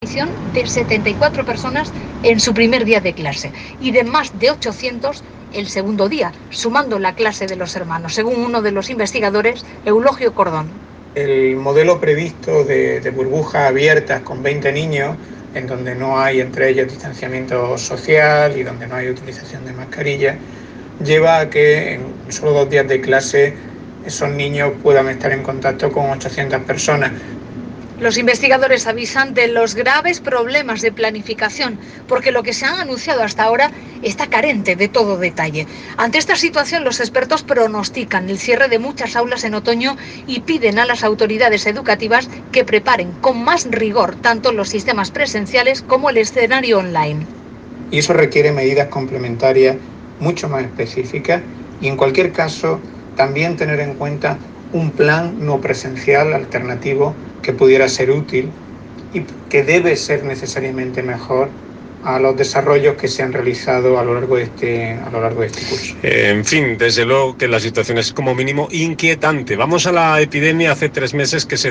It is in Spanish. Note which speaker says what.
Speaker 1: de 74 personas en su primer día de clase y de más de 800 el segundo día, sumando la clase de los hermanos, según uno de los investigadores, Eulogio Cordón.
Speaker 2: El modelo previsto de burbujas abiertas con 20 niños, en donde no hay entre ellos distanciamiento social y donde no hay utilización de mascarillas, lleva a que en solo 2 días de clase esos niños puedan estar en contacto con 800 personas.
Speaker 1: Los investigadores avisan de los graves problemas de planificación, porque lo que se ha anunciado hasta ahora está carente de todo detalle. Ante esta situación, los expertos pronostican el cierre de muchas aulas en otoño y piden a las autoridades educativas que preparen con más rigor tanto los sistemas presenciales como el escenario online.
Speaker 2: Y eso requiere medidas complementarias mucho más específicas y, en cualquier caso, también tener en cuenta un plan no presencial alternativo que pudiera ser útil y que debe ser necesariamente mejor a los desarrollos que se han realizado a lo largo de este curso.
Speaker 3: En fin, desde luego que la situación es como mínimo inquietante. Vamos a la epidemia hace 3 meses que se